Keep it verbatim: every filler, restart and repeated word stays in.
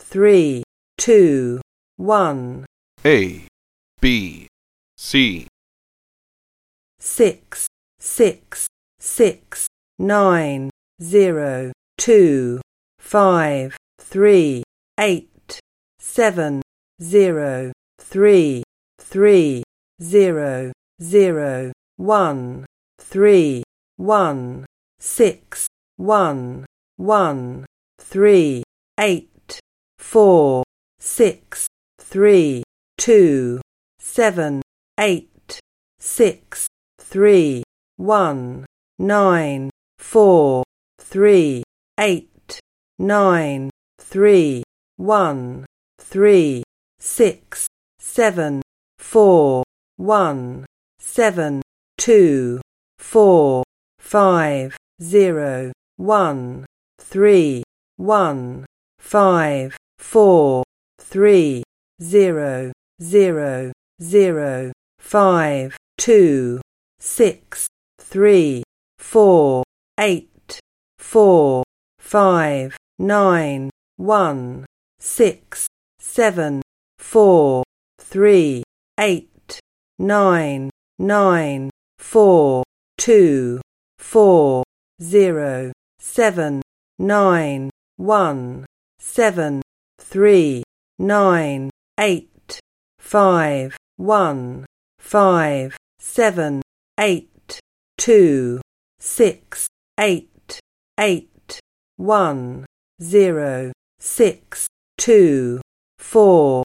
three, two, one. A, B, C. Six, six, six, nine, zero, two, five, three, eight, seven, zero, three, three, zero, zero, one, three, one, six, one, one, three, eight, four, six, three, two, seven, eight, six, three, one, nine, four, three, eight, nine, three, one, three, six, seven, four, one, seven, two, four, five, zero, one, three, one, five, four, three, zero, zero, zero, five, two, six, three, four, eight, four, five, nine, one, six, seven, four, three, eight, nine, nine, four, two, four, zero, seven, nine, one, seven, three, nine, eight, five, one, five, seven, eight, two, six, eight, eight, one, zero, six, two, four,